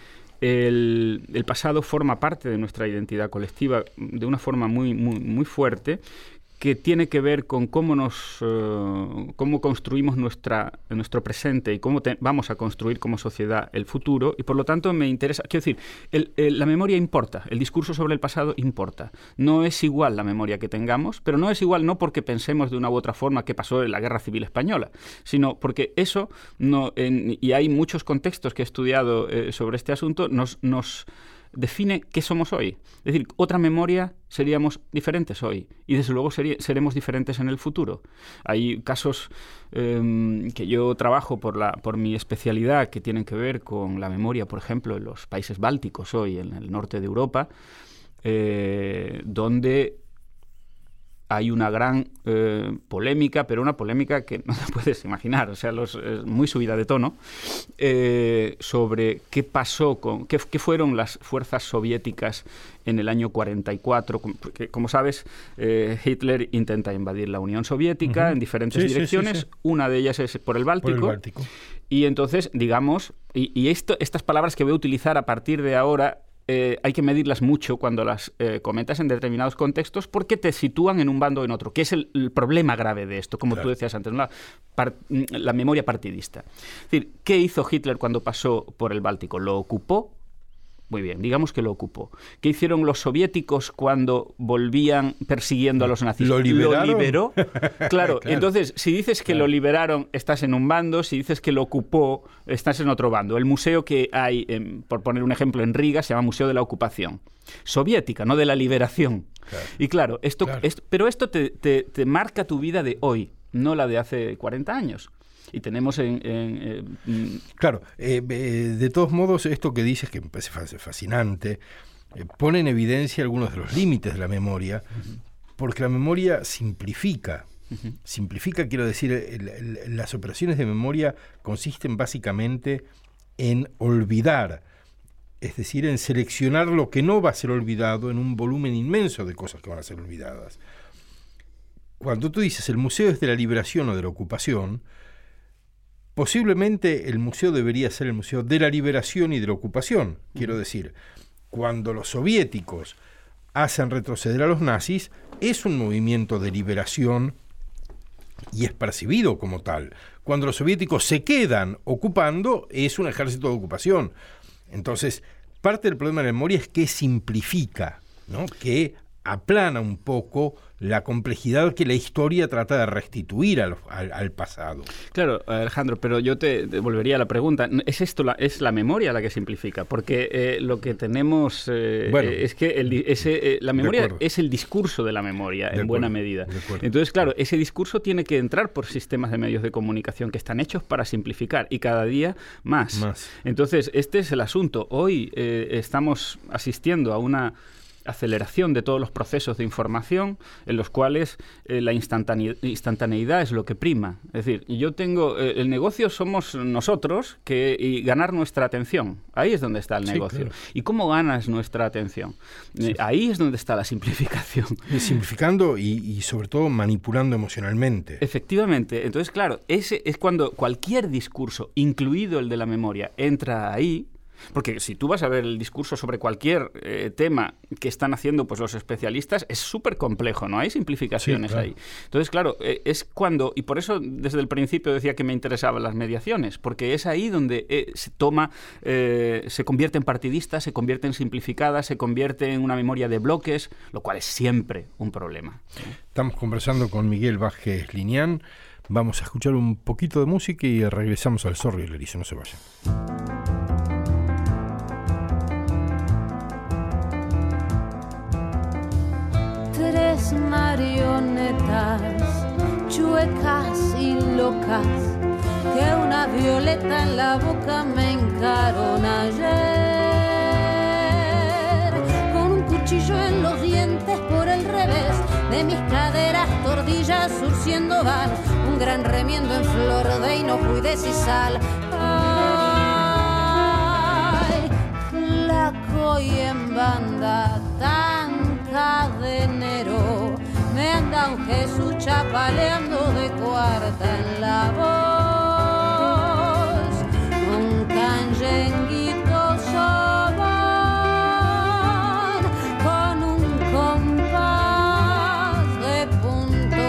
el, el pasado forma parte de nuestra identidad colectiva de una forma muy, muy, muy fuerte, que tiene que ver con cómo nos uh, cómo construimos nuestra, nuestro presente y cómo te, vamos a construir como sociedad el futuro, y por lo tanto me interesa, quiero decir, el, el, la memoria importa, el discurso sobre el pasado importa. No es igual la memoria que tengamos, pero no es igual no porque pensemos de una u otra forma qué pasó en la Guerra Civil Española, sino porque eso, no, en, y hay muchos contextos que he estudiado eh, sobre este asunto, nos... nos define qué somos hoy. Es decir, otra memoria seríamos diferentes hoy, y desde luego sería, seremos diferentes en el futuro. Hay casos eh, que yo trabajo por, la, por mi especialidad que tienen que ver con la memoria, por ejemplo, en los países bálticos hoy, en el norte de Europa, eh, donde hay una gran eh, polémica, pero una polémica que no te puedes imaginar, o sea, los, es muy subida de tono, eh, sobre qué pasó, con qué, qué fueron las fuerzas soviéticas en el año cuarenta y cuatro. Porque, como sabes, eh, Hitler intenta invadir la Unión Soviética uh-huh. en diferentes sí, direcciones, sí, sí, sí. Una de ellas es por el Báltico. Por el Báltico. Y entonces, digamos, y, y esto, estas palabras que voy a utilizar a partir de ahora, Eh, hay que medirlas mucho cuando las eh, comentas en determinados contextos, porque te sitúan en un bando o en otro, que es el, el problema grave de esto, como claro. tú decías antes, ¿no? la, par, la memoria partidista. Es decir, ¿qué hizo Hitler cuando pasó por el Báltico? ¿Lo ocupó? Muy bien, digamos que lo ocupó. ¿Qué hicieron los soviéticos cuando volvían persiguiendo a los nazis? ¿Lo liberaron? ¿Lo liberó? Claro, claro, entonces, si dices que claro. lo liberaron, estás en un bando, si dices que lo ocupó, estás en otro bando. El museo que hay, en, por poner un ejemplo, en Riga, se llama Museo de la Ocupación Soviética, no de la liberación. Claro. Y claro, esto, claro. esto pero esto te, te, te marca tu vida de hoy, no la de hace cuarenta años. Y tenemos en... en eh, claro, eh, eh, de todos modos, esto que dices, que me parece fascinante, eh, pone en evidencia algunos de los límites de la memoria, uh-huh. porque la memoria simplifica. Uh-huh. Simplifica, quiero decir, el, el, las operaciones de memoria consisten básicamente en olvidar, es decir, en seleccionar lo que no va a ser olvidado en un volumen inmenso de cosas que van a ser olvidadas. Cuando tú dices el museo es de la liberación o de la ocupación, posiblemente el museo debería ser el museo de la liberación y de la ocupación. Quiero decir, cuando los soviéticos hacen retroceder a los nazis, es un movimiento de liberación y es percibido como tal. Cuando los soviéticos se quedan ocupando, es un ejército de ocupación. Entonces, parte del problema de la memoria es que simplifica, ¿no? Que aplana un poco la complejidad que la historia trata de restituir al, al, al pasado. Claro, Alejandro, pero yo te devolvería la pregunta. ¿Es esto la, es la memoria la que simplifica? Porque eh, lo que tenemos eh, bueno, es que el, ese, eh, la memoria es el discurso de la memoria, de en acuerdo, buena medida. Entonces, claro, ese discurso tiene que entrar por sistemas de medios de comunicación que están hechos para simplificar, y cada día más. más. Entonces, este es el asunto. Hoy eh, estamos asistiendo a una... aceleración de todos los procesos de información en los cuales eh, la instantane- instantaneidad es lo que prima. Es decir, yo tengo... Eh, el negocio somos nosotros que, y ganar nuestra atención. Ahí es donde está el Sí, negocio. claro. ¿Y cómo ganas nuestra atención? Sí. Eh, ahí es donde está la simplificación. Simplificando y, y sobre todo manipulando emocionalmente. Efectivamente. Entonces, claro, ese es cuando cualquier discurso, incluido el de la memoria, entra ahí. Porque si tú vas a ver el discurso sobre cualquier eh, tema que están haciendo pues los especialistas, es súper complejo, ¿no? Hay simplificaciones Sí, claro. ahí. Entonces, claro, eh, es cuando... Y por eso desde el principio decía que me interesaban las mediaciones, porque es ahí donde eh, se toma, eh, se convierte en partidista, se convierte en simplificada, se convierte en una memoria de bloques, lo cual es siempre un problema, ¿no? Estamos conversando con Miguel Vázquez Liñán. Vamos a escuchar un poquito de música y regresamos al Zorro y el Erizo. No se vayan. Tres marionetas chuecas y locas que una violeta en la boca me encaron ayer, con un cuchillo en los dientes por el revés de mis caderas, tordillas surciendo van, un gran remiendo en flor de hinojo y de sisal. Ay, flaco y en banda tan cadenero, me anda un Jesús chapaleando de cuarta en la voz, un canyenguito soban con un compás de punto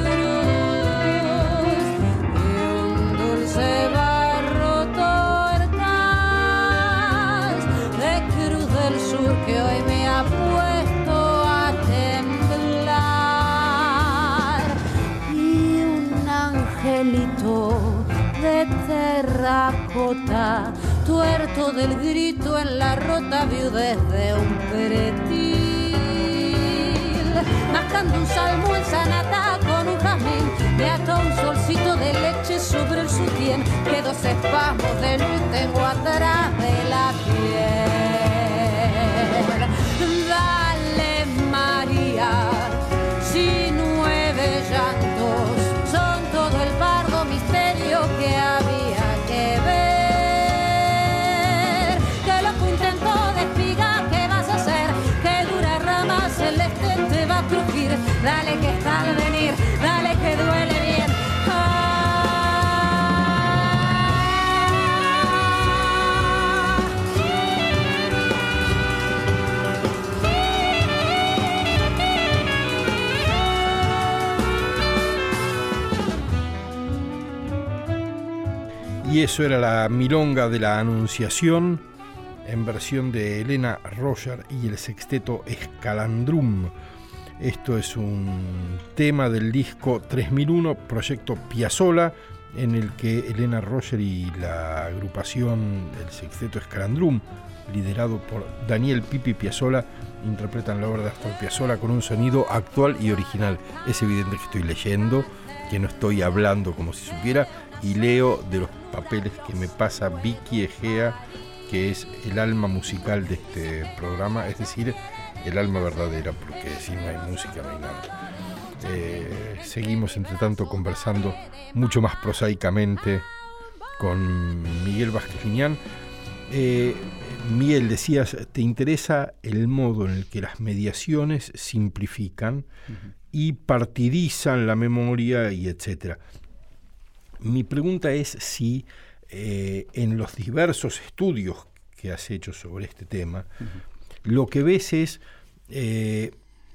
cruz y un dulce barro tortas de Cruz del Sur que hoy me ha puesto a temblar, y un angelito de terracota tuerto del grito en la rota viudez de un peretil, mascando un salmo en sanata con un jazmín, me ató un solcito de leche sobre el sutién, que dos espasmos de luz tengo atrás de la piel. Dale María, si nueve llantos son todo el pardo misterio que había que ver, que loco intento de espiga, ¿qué vas a hacer? Que dura rama celeste te va a crujir, dale que está al venir, dale que duele bien. Y eso era la milonga de la Anunciación en versión de Elena Roger y el sexteto Escalandrum. Esto es un tema del disco tres mil uno, Proyecto Piazzolla, en el que Elena Roger y la agrupación El Sexteto Escalandrum, liderado por Daniel Pipi Piazzolla, interpretan la obra de Astor Piazzolla con un sonido actual y original. Es evidente que estoy leyendo, que no estoy hablando como si supiera, y leo de los papeles que me pasa Vicky Egea, que es el alma musical de este programa, es decir, el alma verdadera, porque si no hay música no hay nada. Eh, seguimos entre tanto conversando mucho más prosaicamente con Miguel Vázquez Liñán. Eh, Miguel, decías, te interesa el modo en el que las mediaciones simplifican uh-huh. y partidizan la memoria y etcétera. Mi pregunta es si eh, en los diversos estudios que has hecho sobre este tema, uh-huh. lo que ves es eh,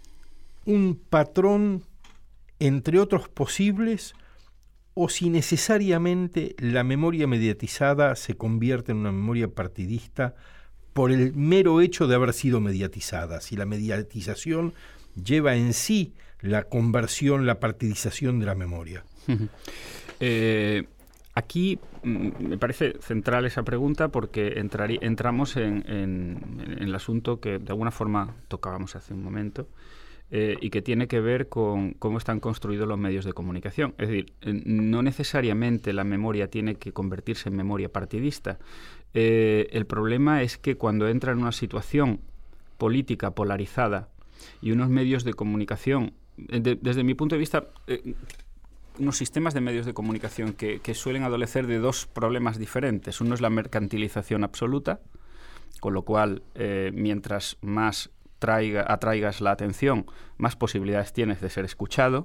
un patrón entre otros posibles, o si necesariamente la memoria mediatizada se convierte en una memoria partidista por el mero hecho de haber sido mediatizada, si la mediatización lleva en sí la conversión, la partidización de la memoria. Uh-huh. Eh, aquí mm, me parece central esa pregunta porque entrarí, entramos en, en, en el asunto que de alguna forma tocábamos hace un momento, eh, y que tiene que ver con cómo están construidos los medios de comunicación. Es decir, eh, no necesariamente la memoria tiene que convertirse en memoria partidista. Eh, el problema es que cuando entra en una situación política polarizada y unos medios de comunicación, de, desde mi punto de vista, eh, unos sistemas de medios de comunicación que, que suelen adolecer de dos problemas diferentes. Uno es la mercantilización absoluta, con lo cual, eh, mientras más traiga, atraigas la atención, más posibilidades tienes de ser escuchado.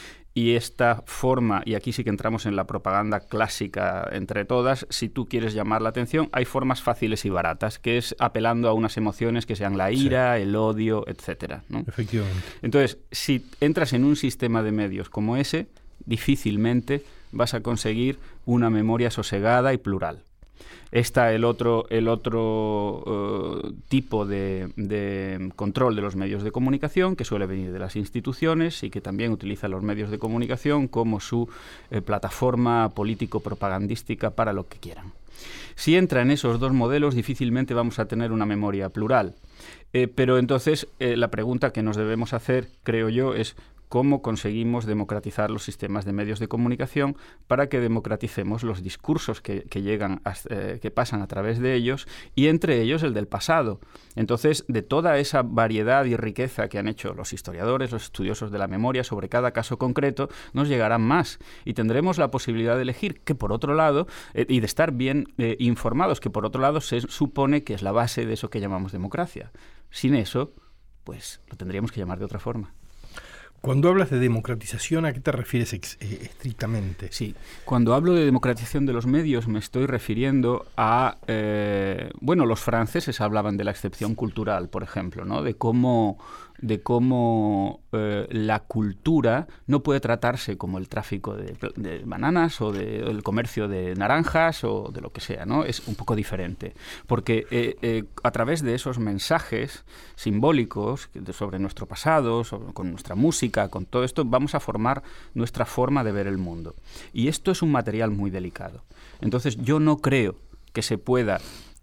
Y esta forma, y aquí sí que entramos en la propaganda clásica entre todas, si tú quieres llamar la atención, hay formas fáciles y baratas, que es apelando a unas emociones que sean la ira, sí, el odio, etcétera, ¿no? Efectivamente. Entonces, si entras en un sistema de medios como ese, difícilmente vas a conseguir una memoria sosegada y plural. Está el otro, el otro uh, tipo de, de control de los medios de comunicación, que suele venir de las instituciones y que también utiliza los medios de comunicación como su eh, plataforma político-propagandística para lo que quieran. Si entra en esos dos modelos, difícilmente vamos a tener una memoria plural. Eh, pero entonces eh, la pregunta que nos debemos hacer, creo yo, es cómo conseguimos democratizar los sistemas de medios de comunicación para que democraticemos los discursos que, que llegan, a, eh, que pasan a través de ellos, y entre ellos el del pasado. Entonces, de toda esa variedad y riqueza que han hecho los historiadores, los estudiosos de la memoria sobre cada caso concreto, nos llegarán más y tendremos la posibilidad de elegir, que por otro lado, eh, y de estar bien eh, informados, que por otro lado se supone que es la base de eso que llamamos democracia. Sin eso, pues lo tendríamos que llamar de otra forma. Cuando hablas de democratización, ¿a qué te refieres ex- eh, estrictamente? Sí, cuando hablo de democratización de los medios me estoy refiriendo a... Eh, bueno, los franceses hablaban de la excepción cultural, por ejemplo, ¿no? De cómo, de cómo eh, la cultura no puede tratarse como el tráfico de, de bananas o de, el comercio de naranjas o de lo que sea, ¿no? Es un poco diferente, porque eh, eh, a través de esos mensajes simbólicos sobre nuestro pasado, sobre, con nuestra música, con todo esto, vamos a formar nuestra forma de ver el mundo. Y esto es un material muy delicado. Entonces, yo no creo que se pueda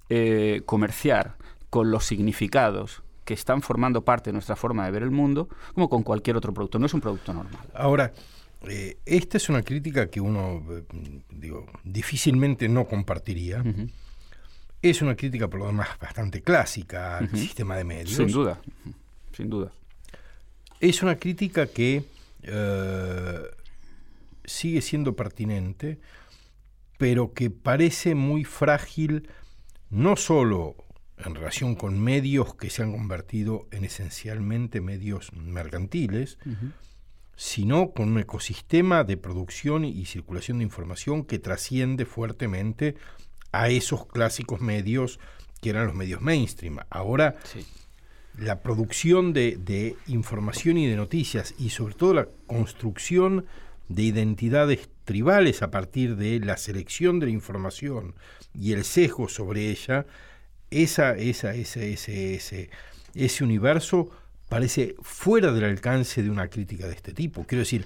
eh, comerciar con los significados que están formando parte de nuestra forma de ver el mundo como con cualquier otro producto. No es un producto normal. Ahora, eh, esta es una crítica que uno, eh, digo, difícilmente no compartiría. Uh-huh. Es una crítica, por lo demás, bastante clásica al uh-huh. sistema de medios. Sin duda, uh-huh. sin duda. Es una crítica que eh, sigue siendo pertinente, pero que parece muy frágil, no solo en relación con medios que se han convertido en esencialmente medios mercantiles, uh-huh. sino con un ecosistema de producción y circulación de información que trasciende fuertemente a esos clásicos medios que eran los medios mainstream. Ahora... Sí. La producción de, de información y de noticias, y sobre todo la construcción de identidades tribales a partir de la selección de la información y el sesgo sobre ella, esa, esa, ese, ese, ese, ese universo parece fuera del alcance de una crítica de este tipo. Quiero decir,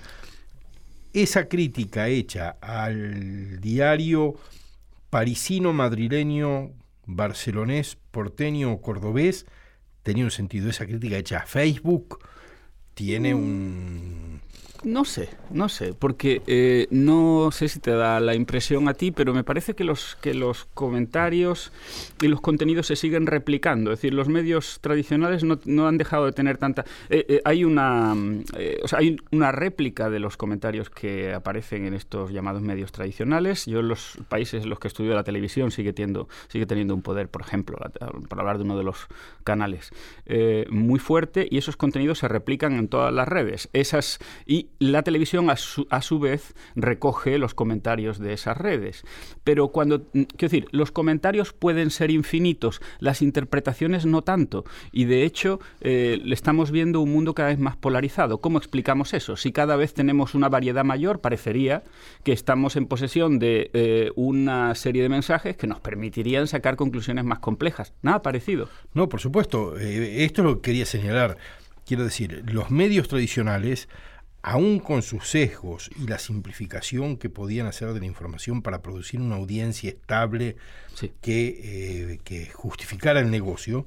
esa crítica hecha al diario parisino, madrileño, barcelonés, porteño o cordobés, tenía un sentido. Esa crítica hecha a Facebook tiene un... No sé, no sé, porque eh, no sé si te da la impresión a ti, pero me parece que los, que los comentarios y los contenidos se siguen replicando. Es decir, los medios tradicionales no, no han dejado de tener tanta... Eh, eh, hay una eh, o sea, hay una réplica de los comentarios que aparecen en estos llamados medios tradicionales. Yo en los países en los que estudio la televisión sigue, tiendo, sigue teniendo un poder, por ejemplo, para hablar de uno de los canales, eh, muy fuerte, y esos contenidos se replican en todas las redes. Esas... y la televisión a su, a su vez recoge los comentarios de esas redes. Pero cuando, quiero decir, los comentarios pueden ser infinitos, las interpretaciones no tanto, y de hecho eh, estamos viendo un mundo cada vez más polarizado. ¿Cómo explicamos eso? Si cada vez tenemos una variedad mayor, parecería que estamos en posesión de eh, una serie de mensajes que nos permitirían sacar conclusiones más complejas. Nada parecido. No, por supuesto. Eh, esto es lo que quería señalar. Quiero decir, los medios tradicionales, aún con sus sesgos y la simplificación que podían hacer de la información para producir una audiencia estable, sí, que, eh, que justificara el negocio,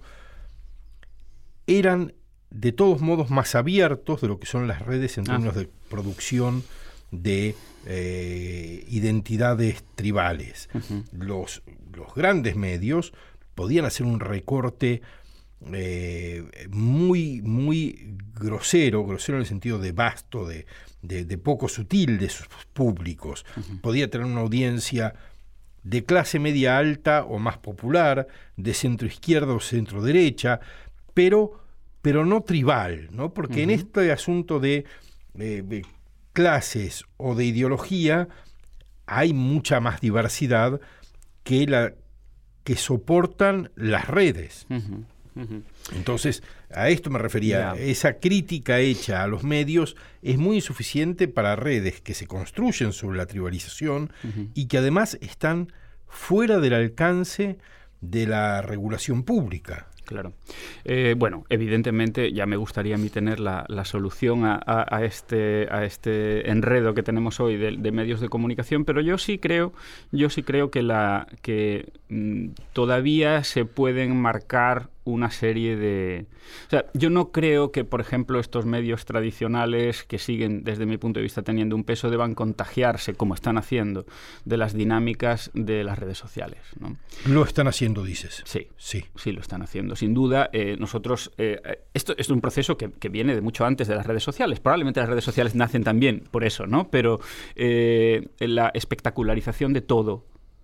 eran de todos modos más abiertos de lo que son las redes en términos ah. de producción de eh, identidades tribales. Uh-huh. Los, los grandes medios podían hacer un recorte eh, muy, muy grosero, grosero en el sentido de vasto, de, de, de poco sutil de sus públicos. Uh-huh. Podía tener una audiencia de clase media alta o más popular, de centro izquierda o centro derecha, pero, pero no tribal, ¿no? Porque uh-huh. en este asunto de, eh, de clases o de ideología hay mucha más diversidad que la que soportan las redes. Uh-huh. Uh-huh. Entonces, a esto me refería. Yeah. Esa crítica hecha a los medios es muy insuficiente para redes que se construyen sobre la tribalización uh-huh. y que además están fuera del alcance de la regulación pública. Claro. Eh, bueno, evidentemente ya me gustaría a mí tener la, la solución a, a, a, este, a este enredo que tenemos hoy de, de medios de comunicación, pero yo sí creo, yo sí creo que, la, que mm, todavía se pueden marcar una serie de... O sea, yo no creo que, por ejemplo, estos medios tradicionales que siguen, desde mi punto de vista, teniendo un peso, deban contagiarse, como están haciendo, de las dinámicas de las redes sociales, ¿no? Lo están haciendo, dices. Sí, sí, sí lo están haciendo. Sin duda, eh, nosotros... Eh, esto, esto es un proceso que, que viene de mucho antes de las redes sociales. Probablemente las redes sociales nacen también por eso, ¿no? Pero eh, la espectacularización de todo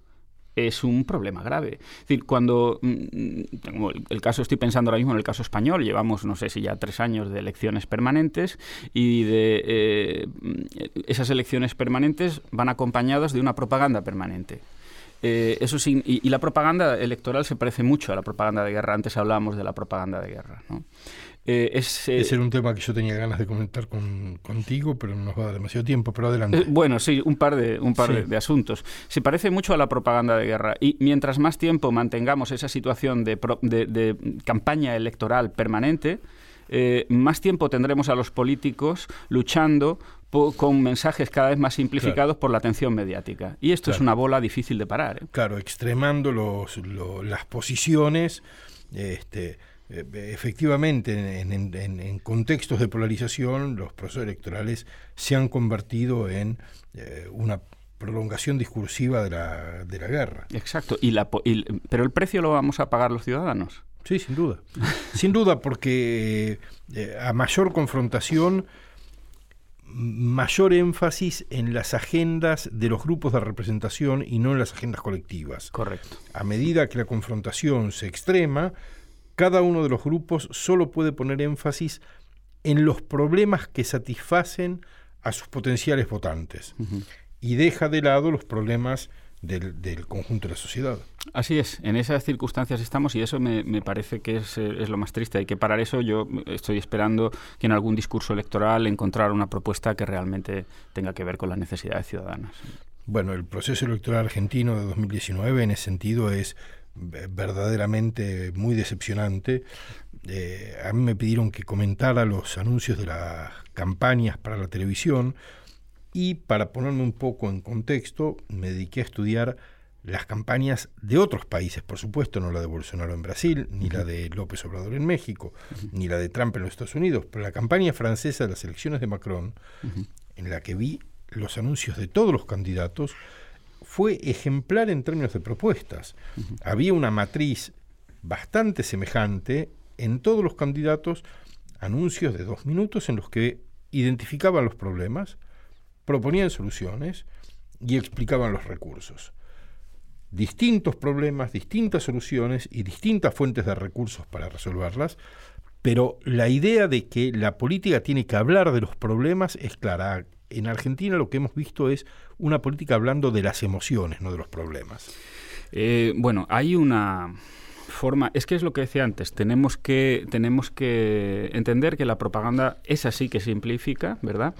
es un problema grave. Es decir, cuando tengo el, el caso, estoy pensando ahora mismo en el caso español, llevamos, no sé si ya tres años de elecciones permanentes y de eh, esas elecciones permanentes van acompañadas de una propaganda permanente. Eh, eso sí, y, y la propaganda electoral se parece mucho a la propaganda de guerra. Antes hablábamos de la propaganda de guerra, ¿no? Eh, es, eh, Ese era un tema que yo tenía ganas de comentar con, contigo, pero no nos va a dar demasiado tiempo, pero adelante. Eh, bueno, sí, un par, de, un par sí. de, de asuntos. Se parece mucho a la propaganda de guerra y mientras más tiempo mantengamos esa situación de, pro, de, de campaña electoral permanente, eh, más tiempo tendremos a los políticos luchando po, con mensajes cada vez más simplificados claro. por la atención mediática. Y esto claro. es una bola difícil de parar, ¿eh? Claro, extremando los, lo, las posiciones... Este, efectivamente, en, en, en, en contextos de polarización, los procesos electorales se han convertido en eh, una prolongación discursiva de la, de la guerra. Exacto, y la, y, pero el precio lo vamos a pagar los ciudadanos. Sí, sin duda. Sin duda, porque eh, a mayor confrontación, mayor énfasis en las agendas de los grupos de representación y no en las agendas colectivas. Correcto. A medida que la confrontación se extrema, cada uno de los grupos solo puede poner énfasis en los problemas que satisfacen a sus potenciales votantes uh-huh. y deja de lado los problemas del, del conjunto de la sociedad. Así es, en esas circunstancias estamos y eso me, me parece que es, es lo más triste. Hay que parar eso. Yo estoy esperando que en algún discurso electoral encontrar una propuesta que realmente tenga que ver con las necesidades ciudadanas. Bueno, el proceso electoral argentino de dos mil diecinueve en ese sentido es verdaderamente muy decepcionante. Eh, a mí me pidieron que comentara los anuncios de las campañas para la televisión y para ponerme un poco en contexto me dediqué a estudiar las campañas de otros países, por supuesto, no la de Bolsonaro en Brasil, ni uh-huh. la de López Obrador en México, uh-huh. ni la de Trump en los Estados Unidos, pero la campaña francesa de las elecciones de Macron, uh-huh. en la que vi los anuncios de todos los candidatos, fue ejemplar en términos de propuestas. Uh-huh. Había una matriz bastante semejante en todos los candidatos, anuncios de dos minutos en los que identificaban los problemas, proponían soluciones y explicaban los recursos. Distintos problemas, distintas soluciones y distintas fuentes de recursos para resolverlas, pero la idea de que la política tiene que hablar de los problemas es clara. En Argentina lo que hemos visto es una política hablando de las emociones, no de los problemas. Eh, bueno, hay una forma, es que es lo que decía antes, tenemos que, tenemos que entender que la propaganda es así que simplifica, ¿verdad?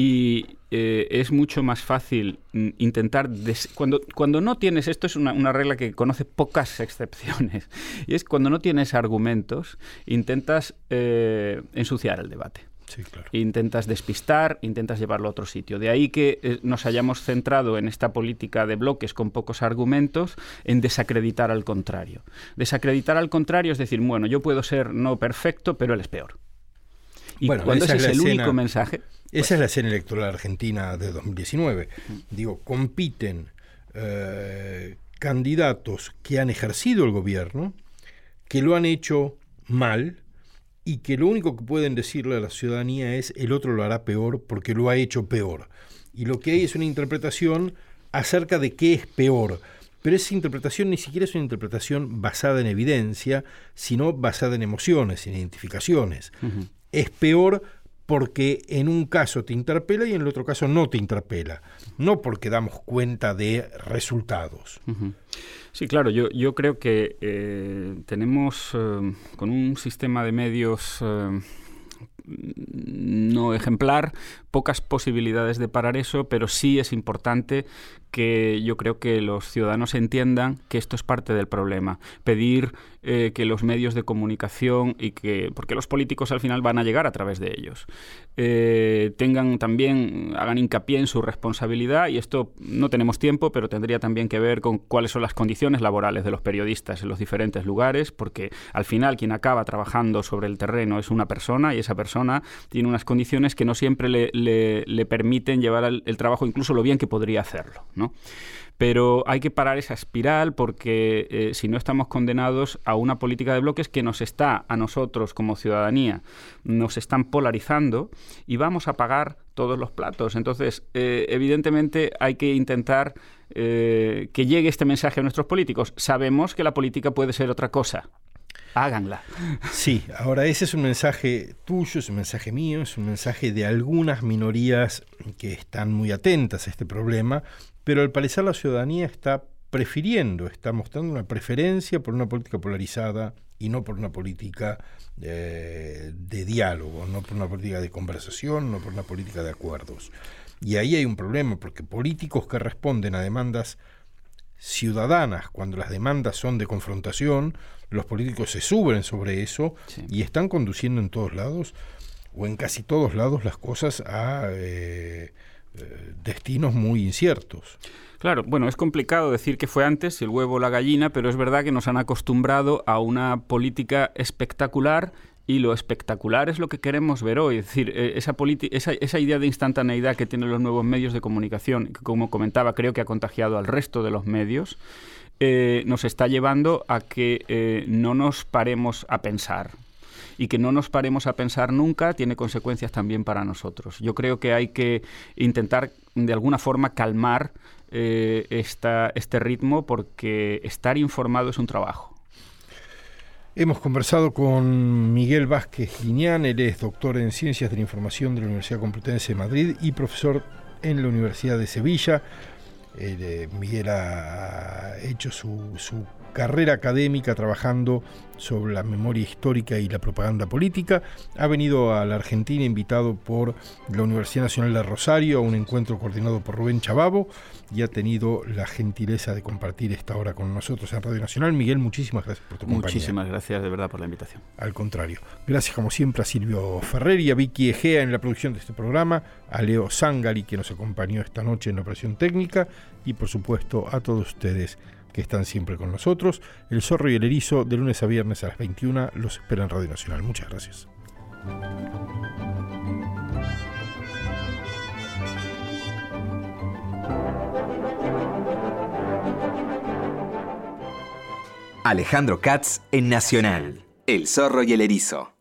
Y eh, es mucho más fácil intentar, des, cuando, cuando no tienes, esto es una, una regla que conoce pocas excepciones, y es cuando no tienes argumentos, intentas eh, ensuciar el debate. Sí, claro. Intentas despistar, intentas llevarlo a otro sitio. De ahí que eh, nos hayamos centrado en esta política de bloques con pocos argumentos en desacreditar al contrario. Desacreditar al contrario es decir, bueno, yo puedo ser no perfecto, pero él es peor. Y bueno, cuando ese es, es el escena, único mensaje... Pues, esa es la escena electoral argentina de dos mil diecinueve. Uh-huh. Digo, compiten eh, candidatos que han ejercido el gobierno, que lo han hecho mal y que lo único que pueden decirle a la ciudadanía es el otro lo hará peor porque lo ha hecho peor. Y lo que hay es una interpretación acerca de qué es peor. Pero esa interpretación ni siquiera es una interpretación basada en evidencia, sino basada en emociones, en identificaciones. Uh-huh. Es peor porque en un caso te interpela y en el otro caso no te interpela, no porque damos cuenta de resultados. Uh-huh. Sí, claro, yo, yo creo que eh, tenemos eh, con un sistema de medios eh, no ejemplar, pocas posibilidades de parar eso, pero sí es importante que yo creo que los ciudadanos entiendan que esto es parte del problema. Pedir eh, que los medios de comunicación y que, porque los políticos al final van a llegar a través de ellos, eh, tengan también, hagan hincapié en su responsabilidad, y esto no tenemos tiempo, pero tendría también que ver con cuáles son las condiciones laborales de los periodistas en los diferentes lugares, porque al final quien acaba trabajando sobre el terreno es una persona y esa persona tiene unas condiciones que no siempre le, le, le permiten llevar el, el trabajo incluso lo bien que podría hacerlo, ¿no? Pero hay que parar esa espiral porque eh, si no estamos condenados a una política de bloques que nos está, a nosotros como ciudadanía, nos están polarizando y vamos a pagar todos los platos. Entonces, eh, evidentemente hay que intentar eh, que llegue este mensaje a nuestros políticos. Sabemos que la política puede ser otra cosa. Háganla. Sí, ahora ese es un mensaje tuyo, es un mensaje mío, es un mensaje de algunas minorías que están muy atentas a este problema, pero al parecer la ciudadanía está prefiriendo, está mostrando una preferencia por una política polarizada y no por una política eh, de diálogo, no por una política de conversación, no por una política de acuerdos. Y ahí hay un problema, porque políticos que responden a demandas ciudadanas, cuando las demandas son de confrontación, los políticos se suben sobre eso, sí, y están conduciendo en todos lados, o en casi todos lados, las cosas a eh, eh, destinos muy inciertos. Claro, bueno, es complicado decir que fue antes el huevo o la gallina, pero es verdad que nos han acostumbrado a una política espectacular, y lo espectacular es lo que queremos ver hoy. Es decir, esa, politi- esa, esa idea de instantaneidad que tienen los nuevos medios de comunicación, que como comentaba creo que ha contagiado al resto de los medios, eh, nos está llevando a que eh, no nos paremos a pensar. Y que no nos paremos a pensar nunca tiene consecuencias también para nosotros. Yo creo que hay que intentar de alguna forma calmar eh, esta, este ritmo, porque estar informado es un trabajo. Hemos conversado con Miguel Vázquez Liñán. Él es doctor en Ciencias de la Información de la Universidad Complutense de Madrid y profesor en la Universidad de Sevilla. Eh, Miguel ha hecho su, su carrera académica trabajando sobre la memoria histórica y la propaganda política. Ha venido a la Argentina invitado por la Universidad Nacional de Rosario a un encuentro coordinado por Rubén Chababo y ha tenido la gentileza de compartir esta hora con nosotros en Radio Nacional. Miguel, muchísimas gracias por tu compañía. Muchísimas gracias de verdad por la invitación. Al contrario. Gracias como siempre a Silvio Ferrer y a Vicky Egea en la producción de este programa, a Leo Zangari que nos acompañó esta noche en la operación técnica y por supuesto a todos ustedes que están siempre con nosotros. El Zorro y el Erizo de lunes a viernes a las veintiuna los espera en Radio Nacional. Muchas gracias. Alejandro Katz en Nacional. El Zorro y el Erizo.